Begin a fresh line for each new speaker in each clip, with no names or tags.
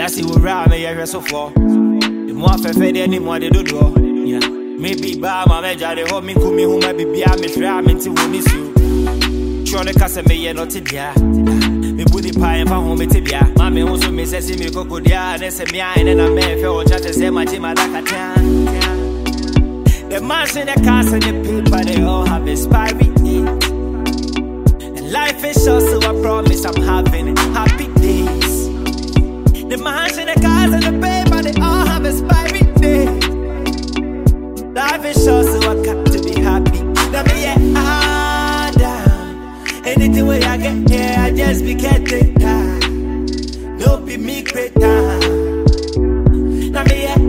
Wiasi will round me so far. The more fair any more they do. Yeah. Maybe by my major, they hold me, Kumi, who might be behind me, try me to miss you. Trying to cast me, not to dia. Me put the pie and found home to dia. Mammy also me says, me cocoa, and then send me in and I may feel just to say my team at that. The mass in the cars and the paper, they all have expiry date. And life is short, so I promise I'm having happy days. The mass in the cars and the paper, they all have expiry date. Life is short, so I got to be happy. Now me, yeah, down. Anything where I get, yeah, I just be getting down. Don't be me great down. Now me, yeah,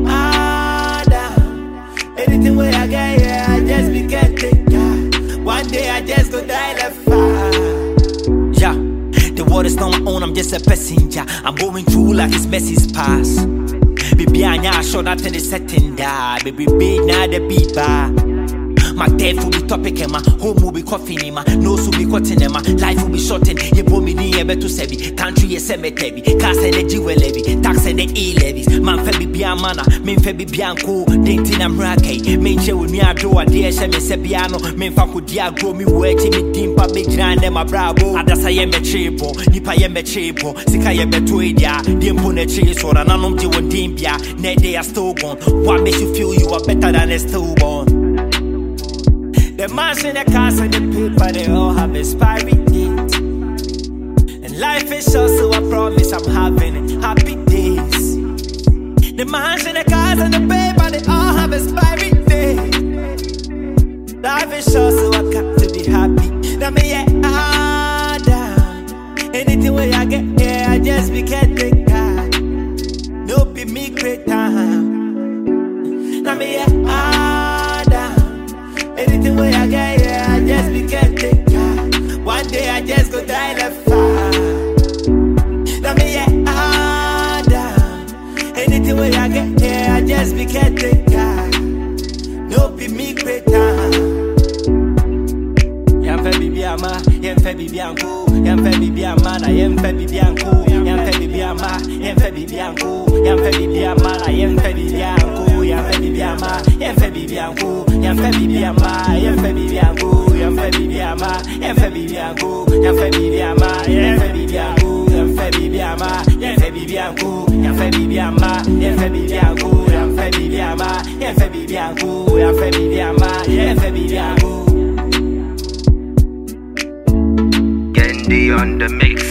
down. Anything where I get, yeah, I just be getting down. One day I just go die the fire. Yeah, the world is not my own, I'm just a passenger. I'm going through like it's Messi's past. Baby, I know sure nothing is setting down. Baby, big now the beat bar. My death will be topic and my home will be coughing in my nose will be cutting and my life will be shortened. You put me near to sebi. Country is cemetery. Cast and the jewel levy. Tax and the E-levies. Man febi biamana. Min febi bianco. Dentin am rake. Min che with me I do a dear shame sebiano. Min faku dia grow me work me dimpa big grand and my bravo. Adasa yeme cheapo. Nipa yeme cheapo. Sika yeme tuidia. Dimpune cheese or an anum to one dimpia. Net they are still gone. What makes you feel you are better than a stillborn? The mass in the cars and the paper, they all have expiry date. And life is short, so I promise I'm having happy days. The mass in the cars and the paper, they all have expiry date. Life is short, so I got to be happy. Now me, yeah, down. Anything where I get, yeah, I just be getting down. Don't be me great time. Now me, yeah, anything where I get, yeah, I just be getting down. One day I just go die the fire. Now me, yeah, down. Anything where I get, yeah, I just be getting down. No be me great time. Yam fe bibiama, yam fe bibianku, yam fe bibiama, na yam fe bibianku, yam fe bibiama, yam fe bibianku, yam fe bibiama, na yam fe bibianku, yam fe bibiama, yam fe bibianku. Yam fe bibiama, yam fe bibianku, yam fe bibiama, yam fe bibianku, yam fe bibiama, yam fe bibianku, yam fe bibiama, yam fe bibianku, yam fe bibiama, yam fe bibianku, yam fe bibiama, yam fe bibianku, yam fe bibiama, yam fe bibianku.
Gendy on the mix.